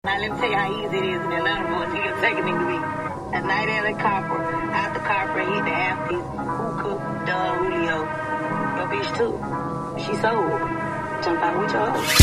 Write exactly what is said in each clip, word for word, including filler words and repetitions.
Now let me tell you how easy it is in Atlanta for a nigga to take a nigga week. A night at the copper, out the copper, eat the amphies, hookah, Doug, Julio. Your bitch too. She sold. Jump out with your hoe.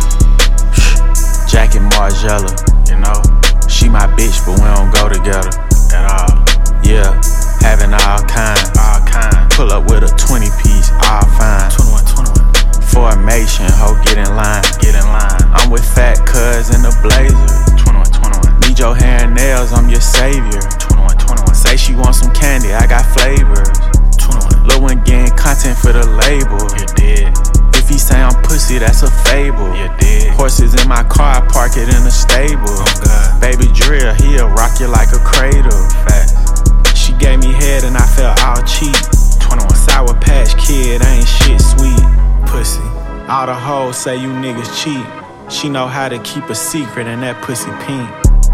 Jack and Margella, you know. She my bitch, but we don't go together at all. Yeah, having all kind, all kind. Pull up with a twenty piece, all fine. twenty-one, twenty-one. Formation, ho, get in line, get in line. I'm with Fat Cuz in the blazer. twenty-one, twenty-one. Need your hair and nails, I'm your savior. twenty-one, twenty-one. Say she want some candy, I got flavors. twenty-one. Lil' one getting content for the label. You did. If he say I'm pussy, that's a fable. You did. Horses in my car, I park it in the stable. Oh God. Baby drill, he'll rock you like a cradle. Facts. She gave me head and I felt all cheap. twenty-one. Sour Patch Kid, ain't shit sweet. Pussy. All the hoes say you niggas cheat. She know how to keep a secret and that pussy pink.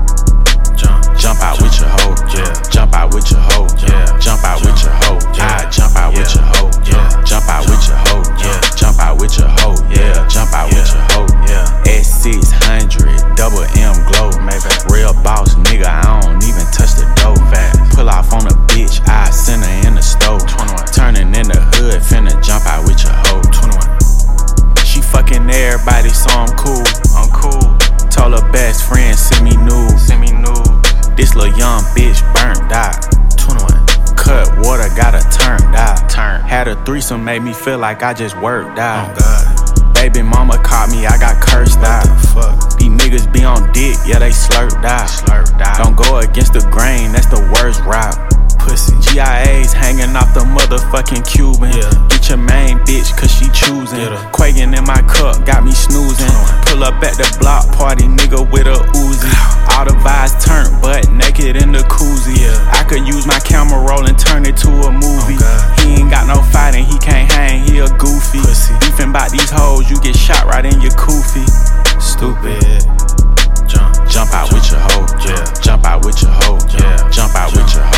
Jump, jump out jump. with your hoe, yeah. Jump out with your hoe, yeah. Jump out jump. with your hoe, yeah. I jump out yeah. with your hoe, yeah. Jump out jump. with your hoe, yeah. Jump out with your hoe, yeah. Jump out yeah. with your hoe, yeah. S six hundred, double M glow, maybe. Real boss nigga, I don't even touch the dough. Fast. Pull off on a bitch, I send her in the stove. twenty-one. Turning in the hood, finna jump out with your hoe. twenty-one. She fucking everybody, so I'm cool. I'm cool. Told her best friend, send me nudes. Send me nudes. This little young bitch burnt out. twenty-one. Cut water, got her turned out. Turn. Had a threesome, made me feel like I just worked out. Oh God. Baby mama caught me, I got cursed what out. The fuck? These niggas be on dick, yeah they slurped out. Slurped out. Don't go against the grain, that's the worst route. Pussy. G I A's hanging off the motherfucking Cuban. Yeah. Get your main bitch, cause she choosing. Quaking in my cup, got me snoozing. Pull up at the block party, nigga with a Uzi. All the vibes turned, butt naked in the koozie. Yeah. I could use my camera roll and turn it to a movie. Oh he ain't got no fighting, he can't hang, he a goofy. Pussy. Beefing about these hoes, you get shot right in your koofy. Stupid. Jump, jump out jump. with your hoe, yeah. Jump out with your hoe, yeah. Jump out jump. with your hoe.